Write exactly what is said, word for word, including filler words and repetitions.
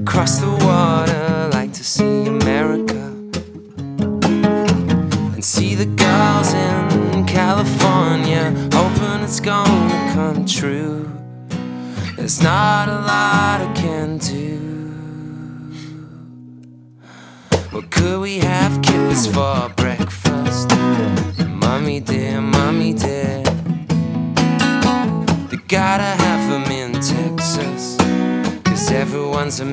across the water, like to see America and see the girls in California, hoping it's gonna come true. There's not a lot I can do. Well, could we have kippers for breakfast? Mommy dear, mommy dear, they gotta have them in Texas, 'cause everyone's a